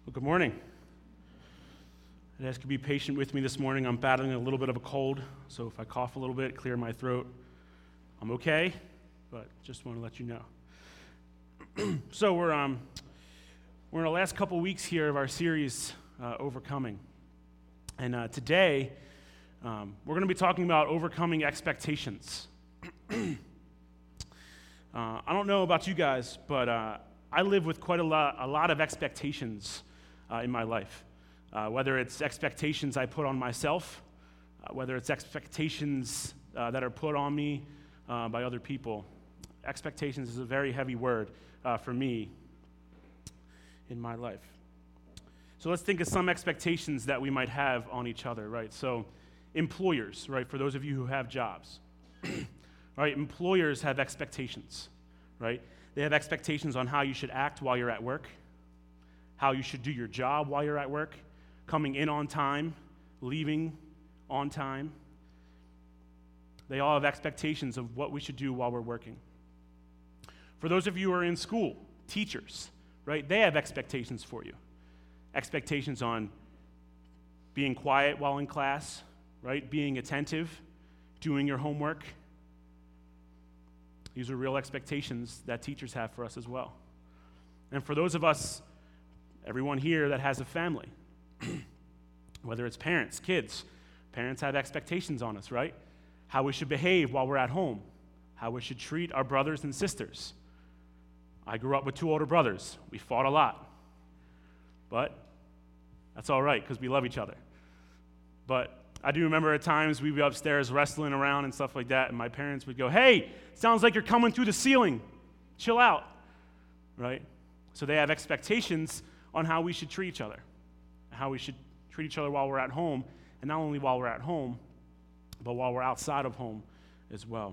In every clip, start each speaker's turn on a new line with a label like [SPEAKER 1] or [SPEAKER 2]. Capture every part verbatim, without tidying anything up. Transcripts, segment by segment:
[SPEAKER 1] Well, good morning. I'd ask you to be patient with me this morning. I'm battling a little bit of a cold, so if I cough a little bit, clear my throat, I'm okay, but just want to let you know. so we're um, we're in the last couple weeks here of our series, uh, Overcoming. And uh, today, um, we're going to be talking about overcoming expectations. uh, I don't know about you guys, but uh, I live with quite a lot, a lot of expectations uh, in my life. Uh, whether it's expectations I put on myself, uh, whether it's expectations uh, that are put on me uh, by other people. Expectations is a very heavy word uh, for me in my life. So let's think of some expectations that we might have on each other, right? So employers, right, for those of you who have jobs. right, employers have expectations, right? They have expectations on how you should act while you're at work, how you should do your job while you're at work, coming in on time, leaving on time. They all have expectations of what we should do while we're working. For those of you who are in school, teachers, right, they have expectations for you. Expectations on being quiet while in class, right, being attentive, doing your homework. These are real expectations that teachers have for us as well. And for those of us, everyone here that has a family, whether it's parents, kids, parents have expectations on us, right? How we should behave while we're at home, how we should treat our brothers and sisters. I grew up with two older brothers. We fought a lot, but that's all right because we love each other. But I do remember at times we'd be upstairs wrestling around and stuff like that, and my parents would go, "Hey, sounds like you're coming through the ceiling. Chill out," right? So they have expectations on how we should treat each other, how we should treat each other while we're at home, and not only while we're at home, but while we're outside of home as well.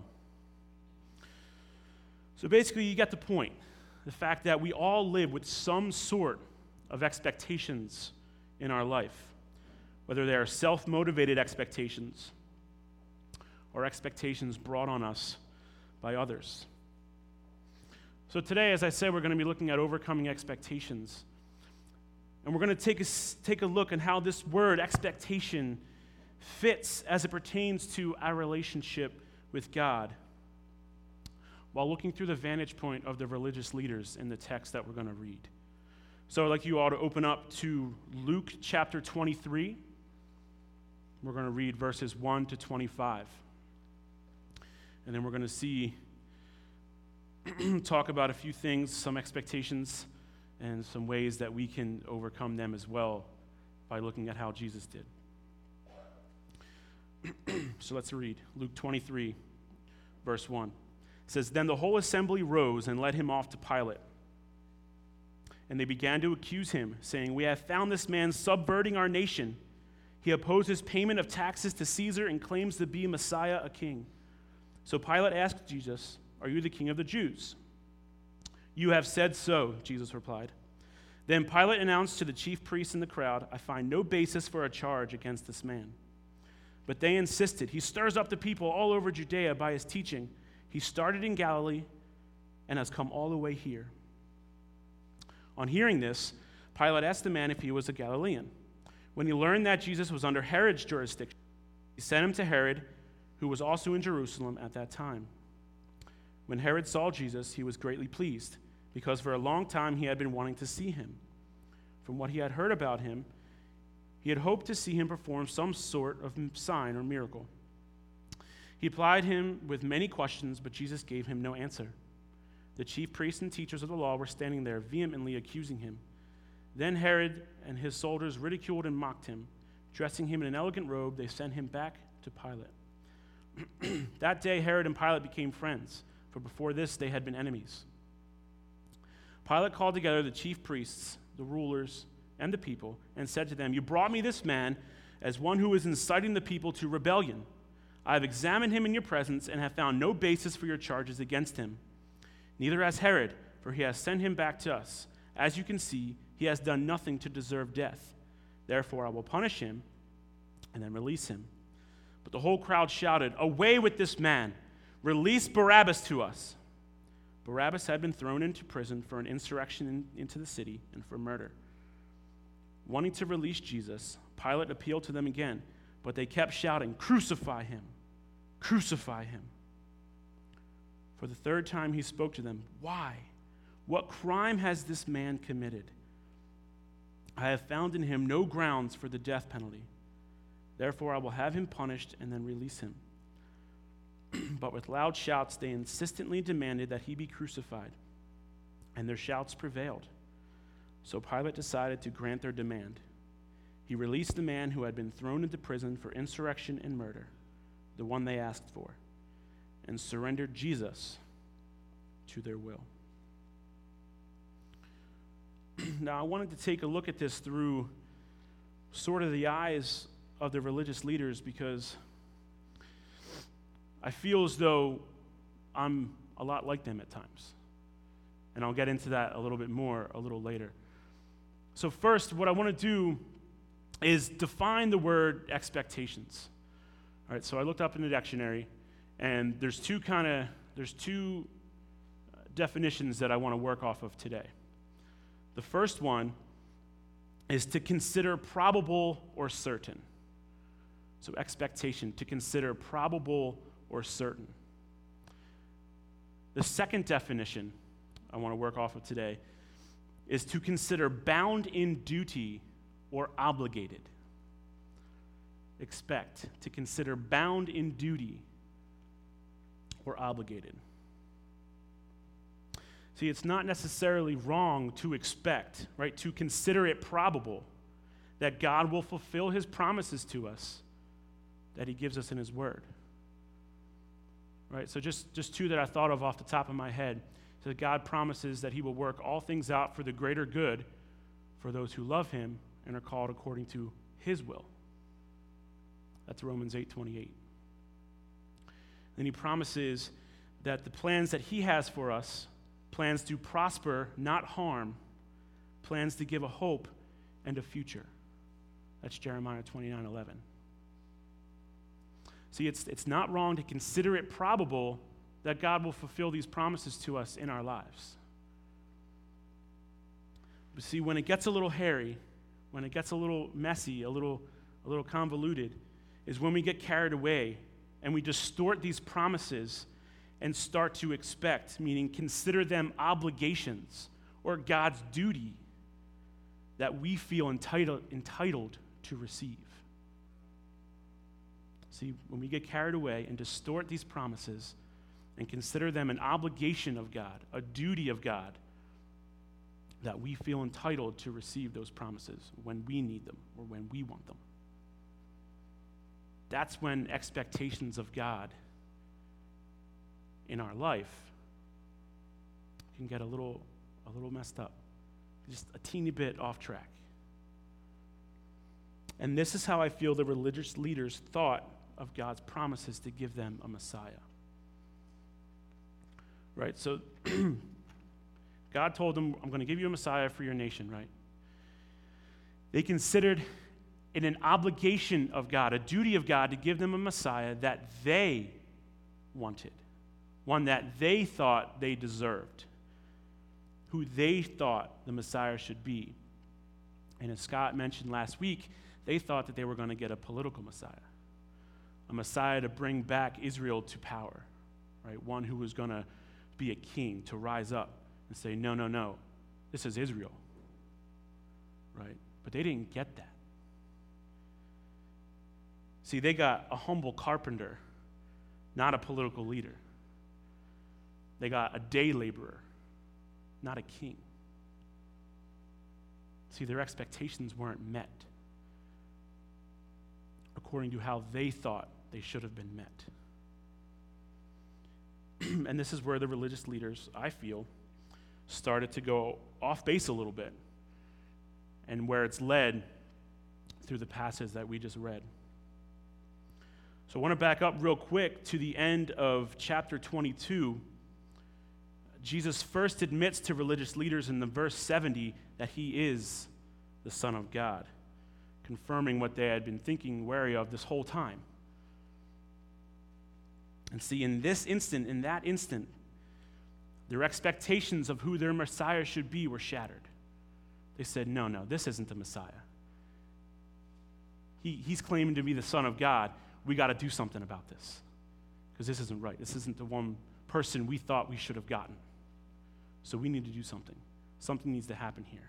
[SPEAKER 1] So basically, you get the point. The fact that we all live with some sort of expectations in our life, whether they are self-motivated expectations or expectations brought on us by others. So today, as I said, we're going to be looking at overcoming expectations. And we're going to take a, take a look at how this word, expectation, fits as it pertains to our relationship with God, while looking through the vantage point of the religious leaders in the text that we're going to read. So I'd like you all to open up to Luke chapter twenty-three. We're going to read verses one to twenty-five. And then we're going to see, talk about a few things, some expectations, and some ways that we can overcome them as well by looking at how Jesus did. So let's read Luke twenty-three, verse one. It says, "Then the whole assembly rose and led him off to Pilate. And they began to accuse him, saying, 'We have found this man subverting our nation. He opposes payment of taxes to Caesar and claims to be Messiah, a king.' So Pilate asked Jesus, 'Are you the king of the Jews?' 'You have said so,' Jesus replied. Then Pilate announced to the chief priests and the crowd, 'I find no basis for a charge against this man.' But they insisted, 'He stirs up the people all over Judea by his teaching. He started in Galilee and has come all the way here.' On hearing this, Pilate asked the man if he was a Galilean. When he learned that Jesus was under Herod's jurisdiction, he sent him to Herod, who was also in Jerusalem at that time. When Herod saw Jesus, he was greatly pleased, because for a long time he had been wanting to see him. From what he had heard about him, he had hoped to see him perform some sort of sign or miracle. He plied him with many questions, but Jesus gave him no answer. The chief priests and teachers of the law were standing there, vehemently accusing him. Then Herod and his soldiers ridiculed and mocked him. Dressing him in an elegant robe, they sent him back to Pilate. That day, Herod and Pilate became friends, for before this they had been enemies. Pilate called together the chief priests, the rulers, and the people, and said to them, 'You brought me this man as one who is inciting the people to rebellion. I have examined him in your presence and have found no basis for your charges against him. Neither has Herod, for he has sent him back to us. As you can see, he has done nothing to deserve death. Therefore, I will punish him and then release him.' But the whole crowd shouted, 'Away with this man! Release Barabbas to us!' Barabbas had been thrown into prison for an insurrection in, into the city and for murder. Wanting to release Jesus, Pilate appealed to them again, but they kept shouting, "Crucify him! Crucify him!" For the third time he spoke to them, "Why? What crime has this man committed? I have found in him no grounds for the death penalty. Therefore I will have him punished and then release him." But with loud shouts they insistently demanded that he be crucified, and their shouts prevailed. So Pilate decided to grant their demand. He released the man who had been thrown into prison for insurrection and murder, the one they asked for, and surrendered Jesus to their will. Now, I wanted to take a look at this through sort of the eyes of the religious leaders, because I feel as though I'm a lot like them at times. And I'll get into that a little bit more a little later. So first, what I want to do is define the word expectations. All right, so I looked up in the dictionary, and there's two kind of, there's two definitions that I want to work off of today. The first one is to consider probable or certain. So expectation, to consider probable or certain. The second definition I want to work off of today is to consider bound in duty or obligated. Expect, to consider bound in duty or obligated. See, it's not necessarily wrong to expect, right, to consider it probable that God will fulfill his promises to us that he gives us in his word. Right? So just, just two that I thought of off the top of my head. So God promises that he will work all things out for the greater good for those who love him and are called according to his will. That's Romans eight twenty-eight. Then he promises that the plans that he has for us, plans to prosper, not harm, plans to give a hope and a future. That's Jeremiah twenty-nine eleven. See, it's, it's not wrong to consider it probable that God will fulfill these promises to us in our lives. But see, when it gets a little hairy, when it gets a little messy, a little, a little convoluted, is when we get carried away and we distort these promises and start to expect, meaning consider them obligations or God's duty that we feel entitled, entitled to receive. See, when we get carried away and distort these promises and consider them an obligation of God, a duty of God, that we feel entitled to receive those promises when we need them or when we want them. That's when expectations of God in our life can get a little, a little messed up, just a teeny bit off track. And this is how I feel the religious leaders thought of God's promises to give them a Messiah. Right? So God told them, I'm going to give you a Messiah for your nation, right? They considered it an obligation of God, a duty of God to give them a Messiah that they wanted, one that they thought they deserved, who they thought the Messiah should be. And as Scott mentioned last week, they thought that they were going to get a political Messiah, a Messiah to bring back Israel to power, right? One who was going to be a king, to rise up and say, no, no, no, this is Israel, right? But they didn't get that. See, they got a humble carpenter, not a political leader. They got a day laborer, not a king. See, their expectations weren't met according to how they thought they should have been met. And this is where the religious leaders, I feel, started to go off base a little bit, and where it's led through the passage that we just read. So I want to back up real quick to the end of chapter twenty-two. Jesus first admits to religious leaders in the verse seventy that he is the Son of God, confirming what they had been thinking wary of this whole time. And see, in this instant, in that instant, their expectations of who their Messiah should be were shattered. They said, no, no, this isn't the Messiah. he, he's claiming to be the Son of God. We got to do something about this because this isn't right. This isn't the one person we thought we should have gotten. So we need to do something. Something needs to happen here.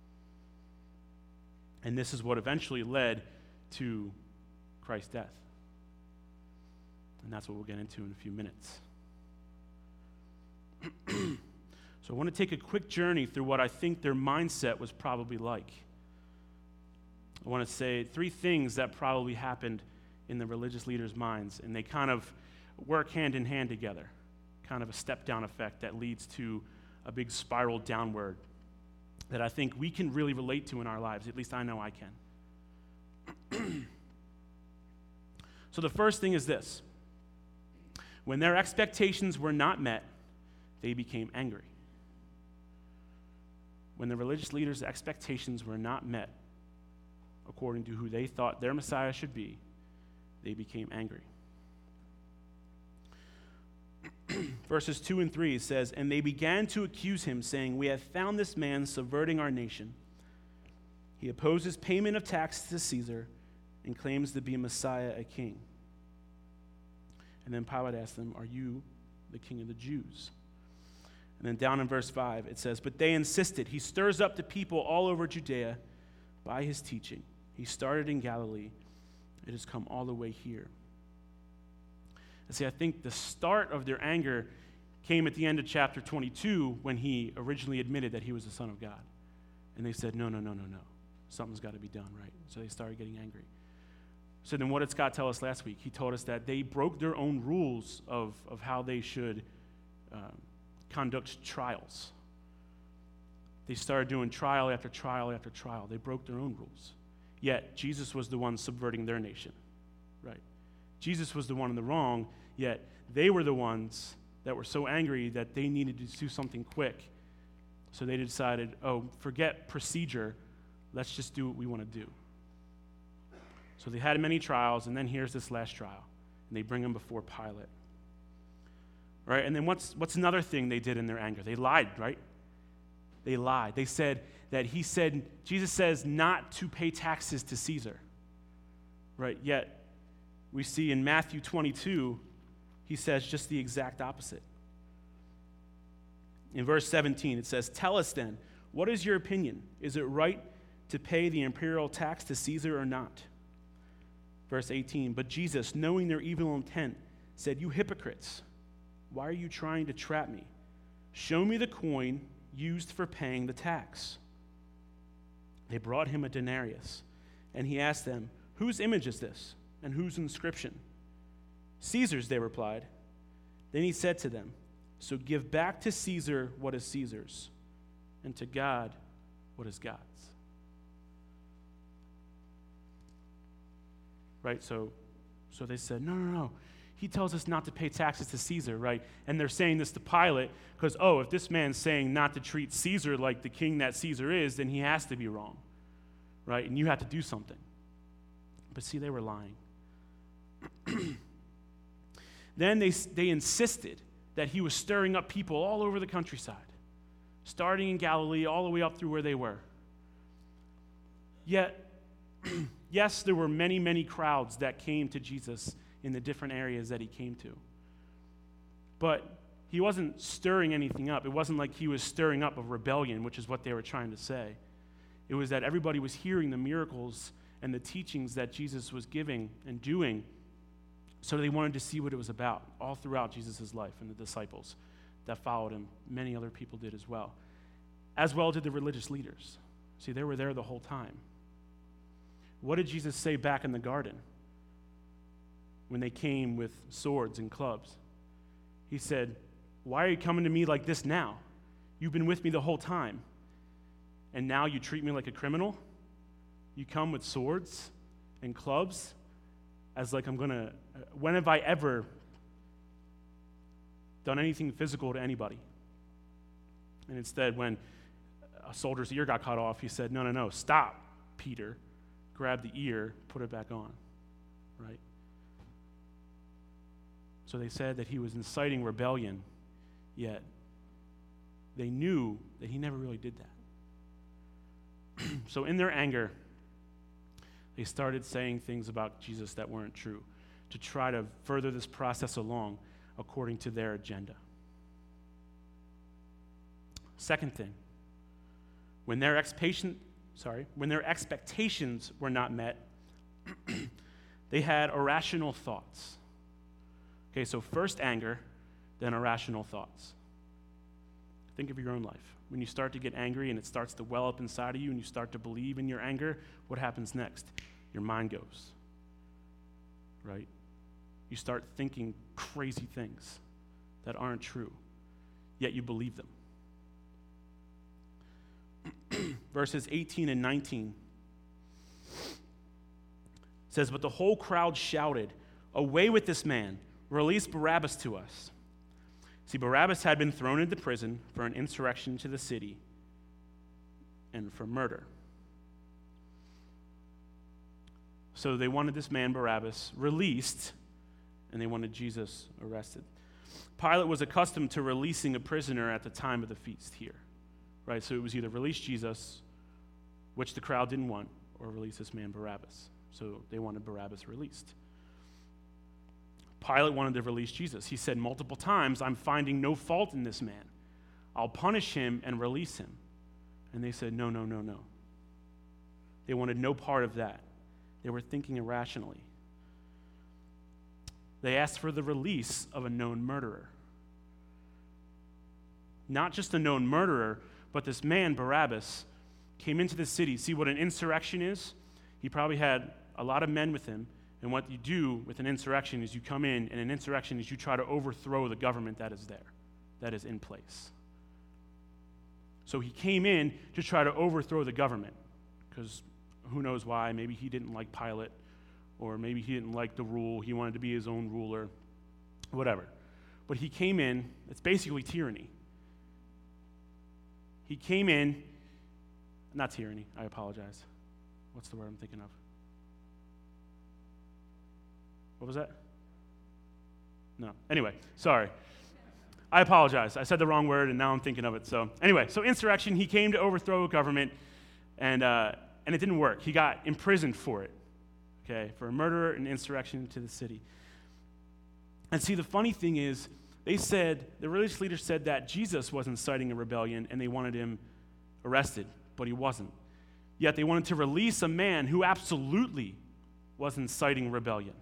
[SPEAKER 1] And this is what eventually led to Christ's death. And that's what we'll get into in a few minutes. So I want to take a quick journey through what I think their mindset was probably like. I want to say three things that probably happened in the religious leaders' minds, and they kind of work hand in hand together, kind of a step-down effect that leads to a big spiral downward that I think we can really relate to in our lives. At least I know I can. So the first thing is this. When their expectations were not met, they became angry. When the religious leaders' expectations were not met according to who they thought their Messiah should be, they became angry. Verses two and three says, "And they began to accuse him, saying, 'We have found this man subverting our nation. He opposes payment of taxes to Caesar and claims to be Messiah, a king.' And then Pilate asked them, 'Are you the king of the Jews?' And then down in verse five, it says, 'But they insisted. He stirs up the people all over Judea by his teaching. He started in Galilee. It has come all the way here.'" And see, I think the start of their anger came at the end of chapter twenty-two when he originally admitted that he was the Son of God. And they said, no, no, no, no, no. Something's got to be done, right? So they started getting angry. So then what did Scott tell us last week? He told us that they broke their own rules of, of how they should um, conduct trials. They started doing trial after trial after trial. They broke their own rules. Yet Jesus was the one subverting their nation, right? Jesus was the one in the wrong, yet they were the ones that were so angry that they needed to do something quick. So they decided, oh, forget procedure. Let's just do what we want to do. So they had many trials, and then here's this last trial. And they bring him before Pilate. Right? And then what's what's another thing they did in their anger? They lied, right? They lied. They said that he said, Jesus says not to pay taxes to Caesar. Right? Yet we see in Matthew twenty-two, he says just the exact opposite. In verse seventeen, it says, "Tell us then, what is your opinion? Is it right to pay the imperial tax to Caesar or not?" Verse eighteen, "But Jesus, knowing their evil intent, said, 'You hypocrites, why are you trying to trap me? Show me the coin used for paying the tax.' They brought him a denarius, and he asked them, 'Whose image is this, and whose inscription?' 'Caesar's,' they replied. Then he said to them, 'So give back to Caesar what is Caesar's, and to God what is God's.'" Right? So, so they said, no, no, no. He tells us not to pay taxes to Caesar, right? And they're saying this to Pilate because, oh, if this man's saying not to treat Caesar like the king that Caesar is, then he has to be wrong, right? And you have to do something. But see, they were lying. Then they, they insisted that he was stirring up people all over the countryside, starting in Galilee all the way up through where they were. Yet, yes, there were many, many crowds that came to Jesus in the different areas that he came to. But he wasn't stirring anything up. It wasn't like he was stirring up a rebellion, which is what they were trying to say. It was that everybody was hearing the miracles and the teachings that Jesus was giving and doing, so they wanted to see what it was about all throughout Jesus' life and the disciples that followed him. Many other people did as well. As well did the religious leaders. See, they were there the whole time. What did Jesus say back in the garden when they came with swords and clubs? He said, "Why are you coming to me like this now? You've been with me the whole time, and now you treat me like a criminal? You come with swords and clubs as like I'm going to... When have I ever done anything physical to anybody?" And instead, when a soldier's ear got cut off, he said, no, no, no, stop, Peter. Grab the ear, put it back on, right? So they said that he was inciting rebellion, yet they knew that he never really did that. So in their anger, They started saying things about Jesus that weren't true to try to further this process along according to their agenda. Second thing, when their expectation, sorry, when their expectations were not met, they had irrational thoughts. Okay, so first anger, then irrational thoughts. Think of your own life. When you start to get angry and it starts to well up inside of you and you start to believe in your anger, what happens next? Your mind goes, right? You start thinking crazy things that aren't true, yet you believe them. Verses eighteen and nineteen says, "But the whole crowd shouted, 'Away with this man! Release Barabbas to us.' See, Barabbas had been thrown into prison for an insurrection to the city and for murder. So they wanted this man, Barabbas, released, and they wanted Jesus arrested. Pilate was accustomed to releasing a prisoner at the time of the feast here, right? So it was either release Jesus, which the crowd didn't want, or release this man, Barabbas. So they wanted Barabbas released. Pilate wanted to release Jesus. He said multiple times, "I'm finding no fault in this man. I'll punish him and release him." And they said, no, no, no, no. They wanted no part of that. They were thinking irrationally. They asked for the release of a known murderer. Not just a known murderer, but this man, Barabbas, came into the city. See what an insurrection is? He probably had a lot of men with him. And what you do with an insurrection is you come in, and an insurrection is you try to overthrow the government that is there, that is in place. So he came in to try to overthrow the government, because who knows why? Maybe he didn't like Pilate, or maybe he didn't like the rule. He wanted to be his own ruler, whatever. But he came in, it's basically tyranny. He came in, not tyranny, I apologize. What's the word I'm thinking of? What was that? No. Anyway, sorry. I apologize. I said the wrong word, and now I'm thinking of it. So anyway, so insurrection, he came to overthrow a government, and uh, and it didn't work. He got imprisoned for it, okay, for a murder and insurrection to the city. And see, the funny thing is, they said, the religious leaders said that Jesus was inciting a rebellion, and they wanted him arrested, but he wasn't. Yet they wanted to release a man who absolutely was inciting rebellion.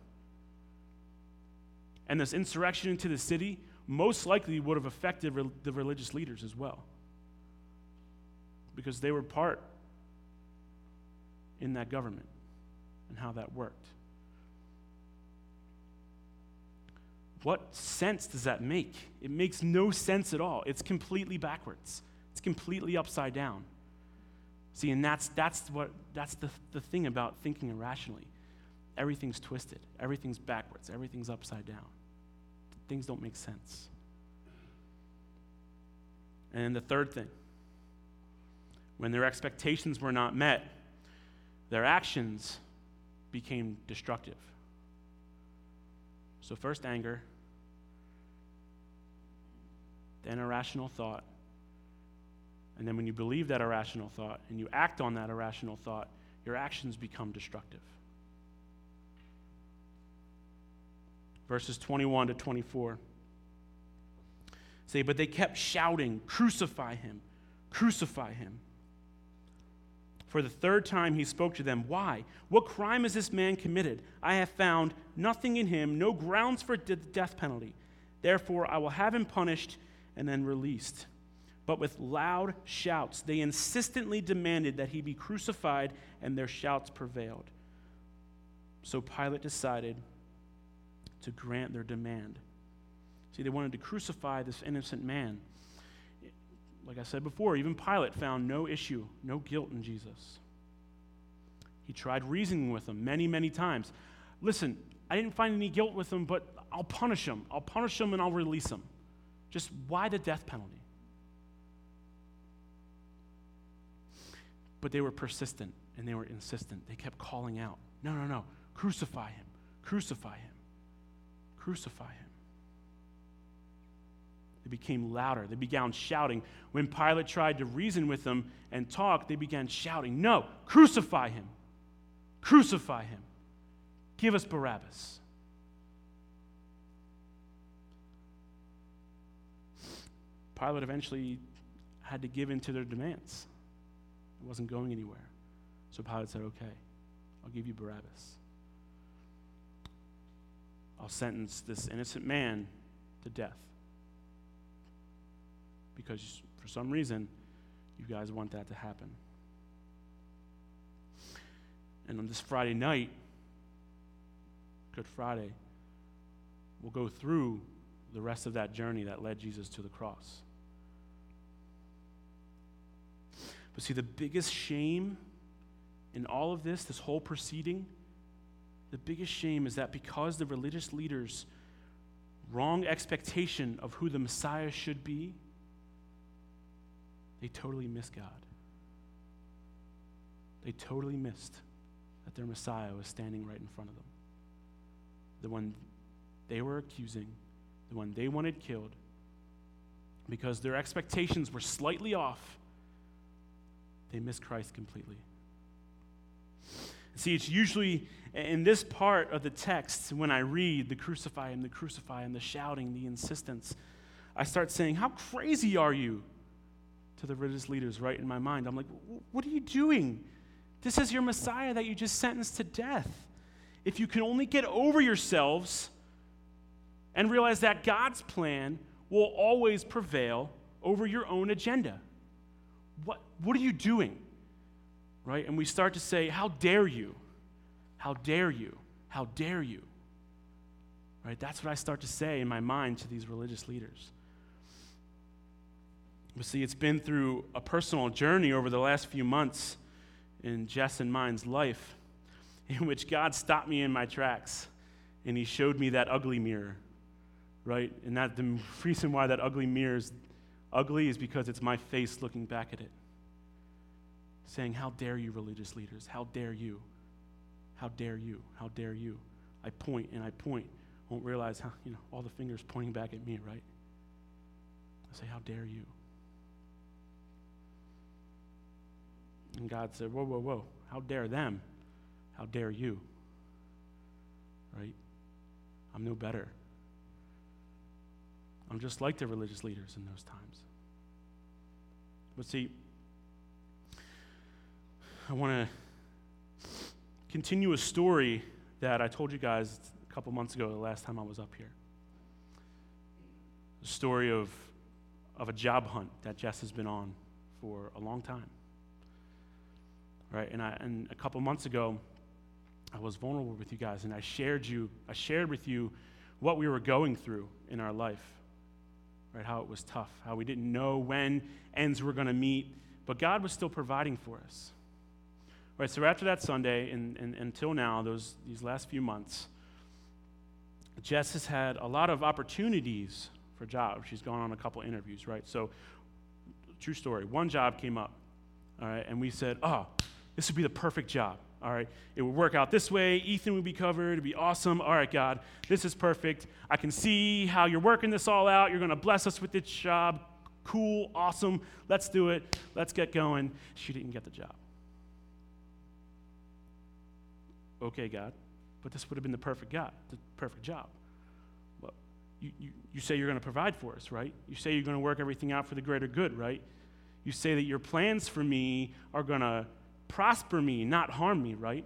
[SPEAKER 1] And this insurrection into the city most likely would have affected re- the religious leaders as well, because they were part in that government and how that worked. What sense does that make? It makes no sense at all. It's completely backwards. It's completely upside down. See, and that's that's what that's the, the thing about thinking irrationally. Everything's twisted. Everything's backwards. Everything's upside down. Things don't make sense. And the third thing, when their expectations were not met, their actions became destructive. So first anger, then irrational thought, and then when you believe that irrational thought and you act on that irrational thought, your actions become destructive. Verses twenty-one to twenty-four say, "But they kept shouting, 'Crucify him, crucify him.' For the third time he spoke to them, 'Why? What crime has this man committed? I have found nothing in him, no grounds for the death penalty. Therefore I will have him punished and then released.' But with loud shouts they insistently demanded that he be crucified, and their shouts prevailed. So Pilate decided to grant their demand." See, they wanted to crucify this innocent man. Like I said before, even Pilate found no issue, no guilt in Jesus. He tried reasoning with him many, many times. "Listen, I didn't find any guilt with him, but I'll punish him. I'll punish him and I'll release him. Just why the death penalty?" But they were persistent and they were insistent. They kept calling out, "No, no, no, crucify him, crucify him, crucify him." They became louder. They began shouting. When Pilate tried to reason with them and talk, they began shouting, "No, crucify him, Crucify him. Give us Barabbas. Pilate eventually had to give in to their demands. It wasn't going anywhere. So Pilate said, okay, I'll give you Barabbas. I'll sentence this innocent man to death. Because for some reason, you guys want that to happen. And on this Friday night, Good Friday, we'll go through the rest of that journey that led Jesus to the cross. But see, the biggest shame in all of this, this whole proceeding, the biggest shame is that because the religious leaders' wrong expectation of who the Messiah should be, they totally missed God. They totally missed that their Messiah was standing right in front of them. The one they were accusing, the one they wanted killed, because their expectations were slightly off, they missed Christ completely. See, it's usually in this part of the text, when I read the crucify him, the crucify him, the shouting, the insistence, I start saying, how crazy are you? To the religious leaders right in my mind. I'm like, what are you doing? This is your Messiah that you just sentenced to death. If you can only get over yourselves and realize that God's plan will always prevail over your own agenda. What, what are you doing? Right? And we start to say, how dare you? How dare you? How dare you? Right? That's what I start to say in my mind to these religious leaders. But see, it's been through a personal journey over the last few months in Jess and mine's life in which God stopped me in my tracks and he showed me that ugly mirror, right? And that the reason why that ugly mirror is ugly is because it's my face looking back at it, saying, how dare you, religious leaders? How dare you? How dare you? How dare you? I point and I point. Won't realize how, you know, all the fingers pointing back at me, right? I say, how dare you? And God said, whoa, whoa, whoa, how dare them? How dare you? Right? I'm no better. I'm just like the religious leaders in those times. But see, I want to continue a story that I told you guys a couple months ago, the last time I was up here. The story of, of a job hunt that Jess has been on for a long time. Right, and I and a couple months ago, I was vulnerable with you guys, and I shared you, I shared with you what we were going through in our life, right? How it was tough, how we didn't know when ends were going to meet, but God was still providing for us. Right, so after that Sunday and, and until now, those these last few months, Jess has had a lot of opportunities for jobs. She's gone on a couple interviews, right? So, true story. One job came up, all right, and we said, oh, this would be the perfect job, all right? It would work out this way. Ethan would be covered. It'd be awesome. All right, God, this is perfect. I can see how you're working this all out. You're going to bless us with this job. Cool, awesome. Let's do it. Let's get going. She didn't get the job. Okay, God, but this would have been the perfect God, the perfect job. Well, you, you, you say you're going to provide for us, right? You say you're going to work everything out for the greater good, right? You say that your plans for me are going to prosper me, not harm me, right?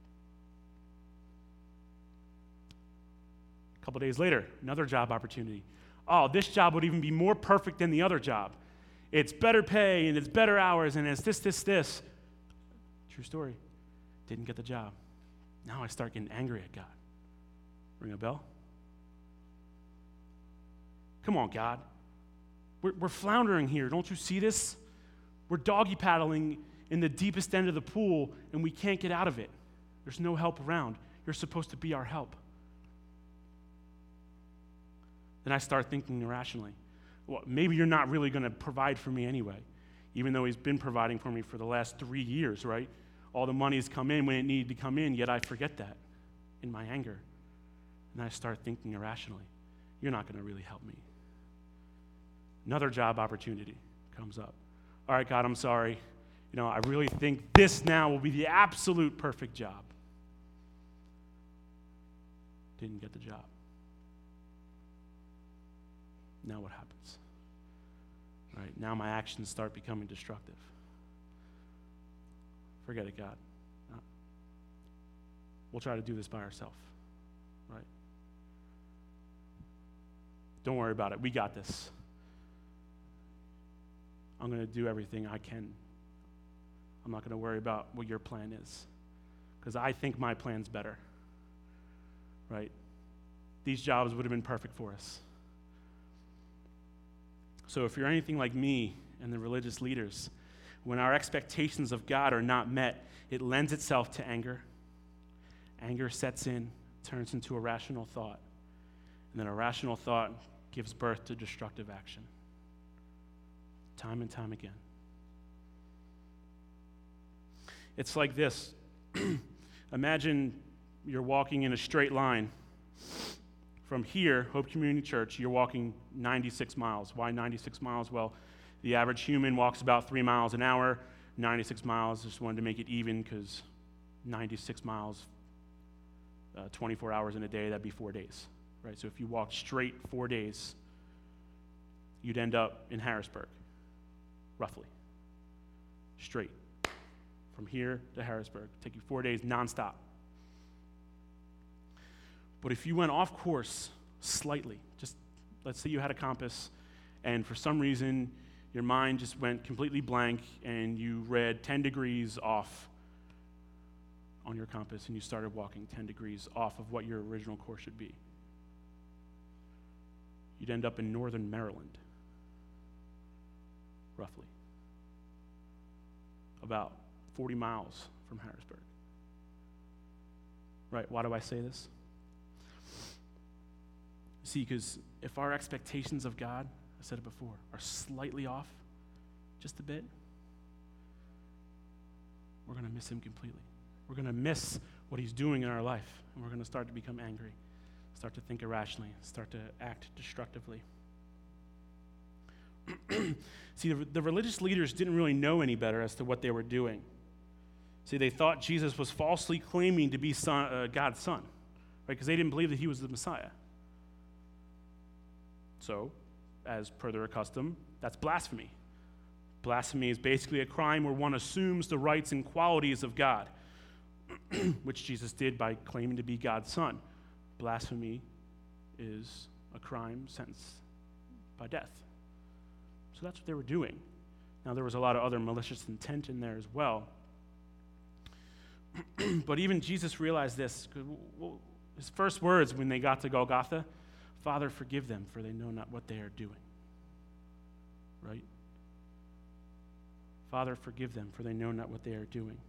[SPEAKER 1] A couple days later, another job opportunity. Oh, this job would even be more perfect than the other job. It's better pay, and it's better hours, and it's this, this, this. True story. Didn't get the job. Now I start getting angry at God. Ring a bell? Come on, God. We're, we're floundering here. Don't you see this? We're doggy paddling in the deepest end of the pool, and we can't get out of it. There's no help around. You're supposed to be our help. Then I start thinking irrationally. Well, maybe you're not really going to provide for me anyway, even though he's been providing for me for the last three years, right? All the money's come in when it needed to come in, yet I forget that in my anger. And I start thinking irrationally. You're not going to really help me. Another job opportunity comes up. All right, God, I'm sorry. You know, I really think this now will be the absolute perfect job. didn't get the job. Now what happens? Right? Now my actions start becoming destructive. Forget it, God. Uh, We'll try to do this by ourselves. Right? Don't worry about it. We got this. I'm going to do everything I can. I'm not going to worry about what your plan is, because I think my plan's better. Right? These jobs would have been perfect for us. So if you're anything like me and the religious leaders, when our expectations of God are not met, it lends itself to anger. Anger sets in, turns into a rational thought, and then a rational thought gives birth to destructive action. Time and time again. It's like this. Imagine you're walking in a straight line. From here, Hope Community Church, you're walking ninety-six miles. Why ninety-six miles? Well, the average human walks about three miles an hour. ninety-six miles, just wanted to make it even, because ninety-six miles, uh, twenty-four hours in a day, that'd be four days. Right? So if you walked straight four days, you'd end up in Harrisburg, roughly. Straight. From here to Harrisburg. Take you four days nonstop. But if you went off course slightly, just let's say you had a compass, and for some reason your mind just went completely blank and you read ten degrees off on your compass and you started walking ten degrees off of what your original course should be, you'd end up in northern Maryland, roughly. About forty miles from Harrisburg. Right, why do I say this? See, because if our expectations of God, I said it before, are slightly off, just a bit, we're going to miss him completely. We're going to miss what he's doing in our life, and we're going to start to become angry, start to think irrationally, start to act destructively. See, the, the religious leaders didn't really know any better as to what they were doing. See, they thought Jesus was falsely claiming to be son, uh, God's son, right? Because they didn't believe that he was the Messiah. So, as per their custom, that's blasphemy. Blasphemy is basically a crime where one assumes the rights and qualities of God, which Jesus did by claiming to be God's son. Blasphemy is a crime sentenced by death. So that's what they were doing. Now, there was a lot of other malicious intent in there as well. But even Jesus realized this. His first words when they got to Golgotha, Father, forgive them, for they know not what they are doing. Right? Father, forgive them, for they know not what they are doing.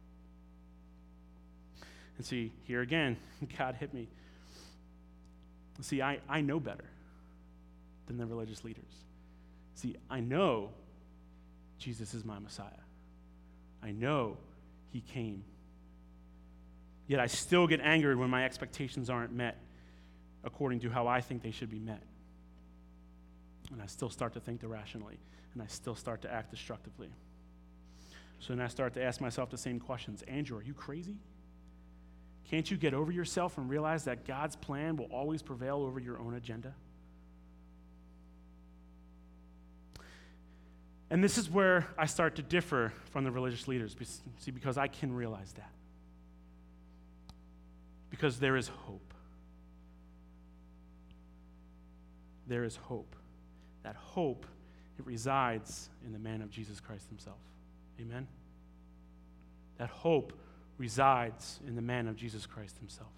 [SPEAKER 1] And see, here again, God hit me. See, I, I know better than the religious leaders. See, I know Jesus is my Messiah. I know he came. Yet I still get angry when my expectations aren't met according to how I think they should be met. And I still start to think irrationally, and I still start to act destructively. So then I start to ask myself the same questions. Andrew, are you crazy? Can't you get over yourself and realize that God's plan will always prevail over your own agenda? And this is where I start to differ from the religious leaders. See, because I can realize that. Because there is hope. There is hope. That hope, it resides in the man of Jesus Christ himself. Amen? That hope resides in the man of Jesus Christ himself.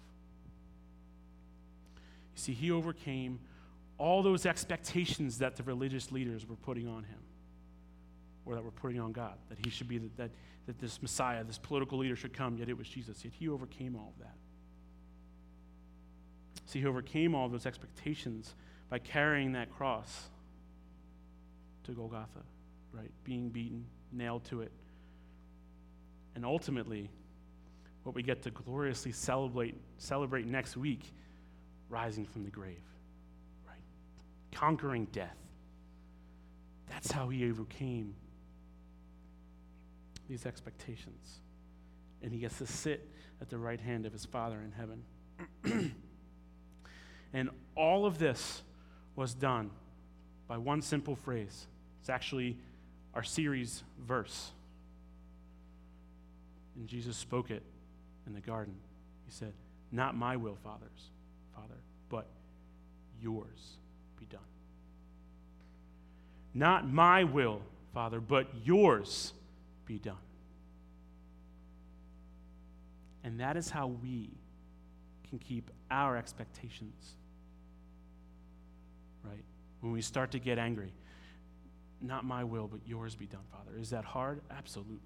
[SPEAKER 1] You see, he overcame all those expectations that the religious leaders were putting on him, or that were putting on God, that he should be, the, that, that this Messiah, this political leader should come, yet it was Jesus. Yet he overcame all of that. See, he overcame all those expectations by carrying that cross to Golgotha, right? Being beaten, nailed to it. And ultimately, what we get to gloriously celebrate celebrate next week, rising from the grave, right? Conquering death. That's how he overcame these expectations. And he gets to sit at the right hand of his Father in heaven. And all of this was done by one simple phrase. It's actually our series verse. And Jesus spoke it in the garden. He said, "Not my will, fathers, Father, but yours be done." Not my will, Father, but yours be done. And that is how we can keep our expectations, right? When we start to get angry, not my will, but yours be done, Father. Is that hard? Absolutely.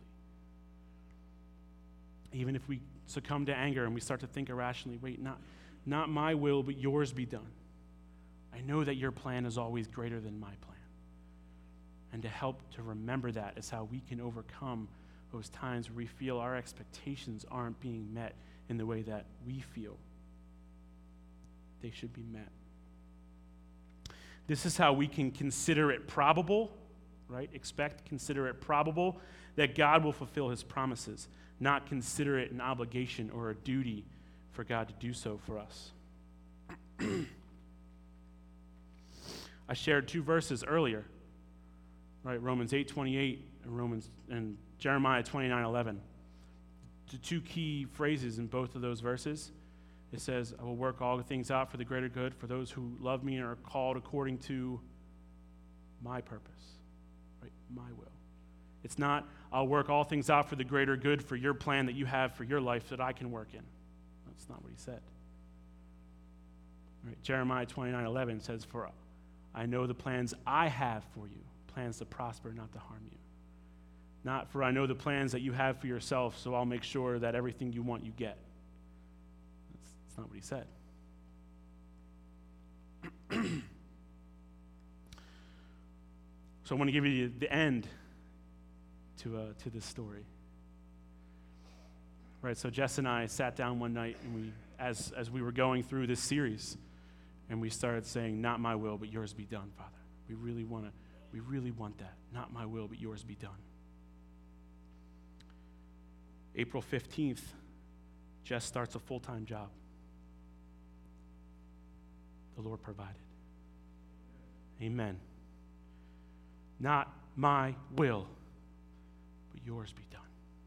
[SPEAKER 1] Even if we succumb to anger and we start to think irrationally, wait, not, not my will, but yours be done. I know that your plan is always greater than my plan. And to help to remember that is how we can overcome those times where we feel our expectations aren't being met in the way that we feel they should be met. This is how we can consider it probable, right? Expect, consider it probable that God will fulfill his promises, not consider it an obligation or a duty for God to do so for us. I shared two verses earlier, right? Romans eight twenty-eight and Romans and Jeremiah twenty-nine eleven. The two key phrases in both of those verses. It says, "I will work all things out for the greater good for those who love me and are called according to my purpose," right? My will. It's not, "I'll work all things out for the greater good for your plan that you have for your life that I can work in." That's not what he said. Right? Jeremiah twenty-nine eleven says, "For I know the plans I have for you, plans to prosper, not to harm you. Not for I know the plans that you have for yourself, so I'll make sure that everything you want, you get." That's, that's not what he said. So I want to give you the end to, uh, to this story. Right, so Jess and I sat down one night, and we, as, as we were going through this series, and we started saying, "Not my will, but yours be done, Father. We really want to, we really want that. Not my will, but yours be done." April fifteenth, Jess starts a full-time job. The Lord provided. Amen. Not my will, but yours be done.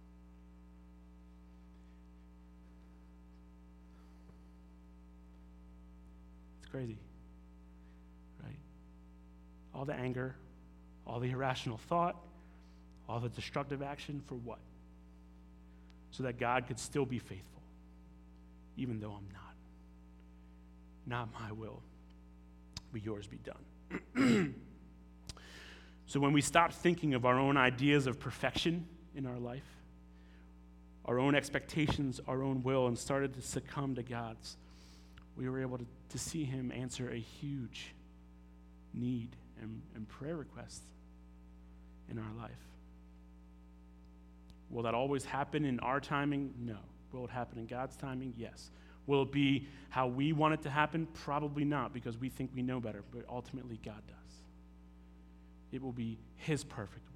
[SPEAKER 1] It's crazy, right? All the anger, all the irrational thought, all the destructive action, for what? So that God could still be faithful, even though I'm not. Not my will, but yours be done. So when we stop thinking of our own ideas of perfection in our life, our own expectations, our own will, and started to succumb to God's, we were able to, to see him answer a huge need and, and prayer request in our life. Will that always happen in our timing? No. Will it happen in God's timing? Yes. Will it be how we want it to happen? Probably not, because we think we know better, but ultimately God does. It will be his perfect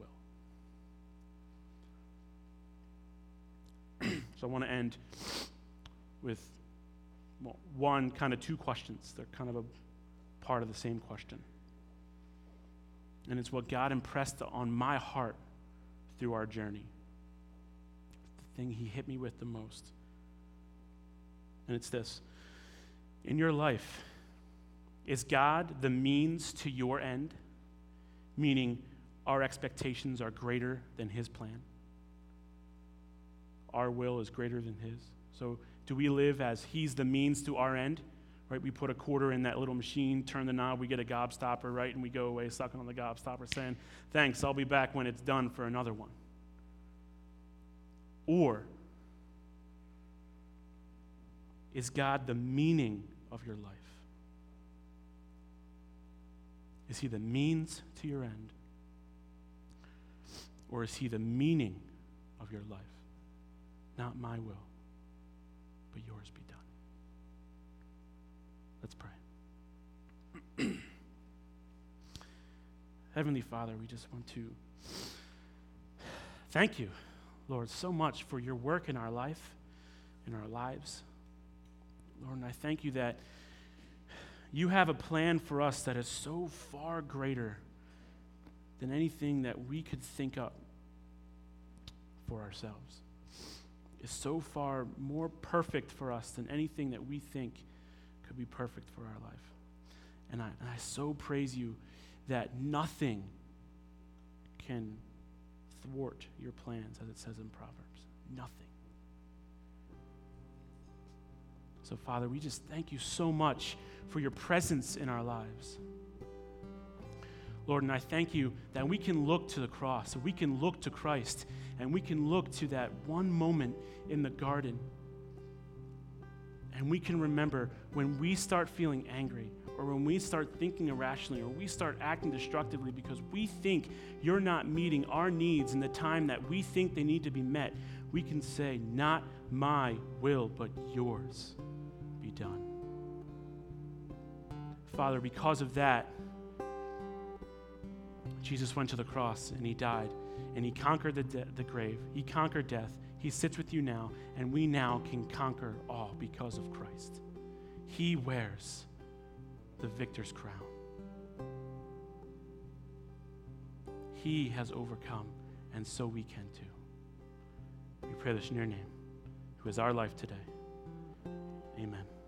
[SPEAKER 1] will. So I want to end with well, one, kind of two questions. They're kind of a part of the same question. And it's what God impressed on my heart through our journey. The thing he hit me with the most. And it's this. In your life, is God the means to your end? Meaning our expectations are greater than his plan. Our will is greater than his. So do we live as he's the means to our end? Right? We put a quarter in that little machine, turn the knob, we get a gobstopper, right? And we go away sucking on the gobstopper saying, "Thanks, I'll be back when it's done for another one." Or is God the meaning of your life? Is he the means to your end? Or is he the meaning of your life? Not my will, but yours be done. Let's pray. Heavenly Father, we just want to thank you, Lord, so much for your work in our life, in our lives. Lord, and I thank you that You have a plan for us that is so far greater than anything that we could think up for ourselves. It's so far more perfect for us than anything that we think could be perfect for our life. And I, and I so praise you that nothing can thwart your plans, as it says in Proverbs. Nothing. So, Father, we just thank you so much for your presence in our lives. Lord, and I thank you that we can look to the cross, that we can look to Christ, and we can look to that one moment in the garden. And we can remember when we start feeling angry, or when we start thinking irrationally, or we start acting destructively because we think you're not meeting our needs in the time that we think they need to be met, we can say, not my will, but yours be done. Father, because of that, Jesus went to the cross and he died and he conquered the, de- the grave. He conquered death. He sits with you now, and we now can conquer all because of Christ. He wears the victor's crown. He has overcome, and so we can too. We pray this in your name, who is our life today. Amen.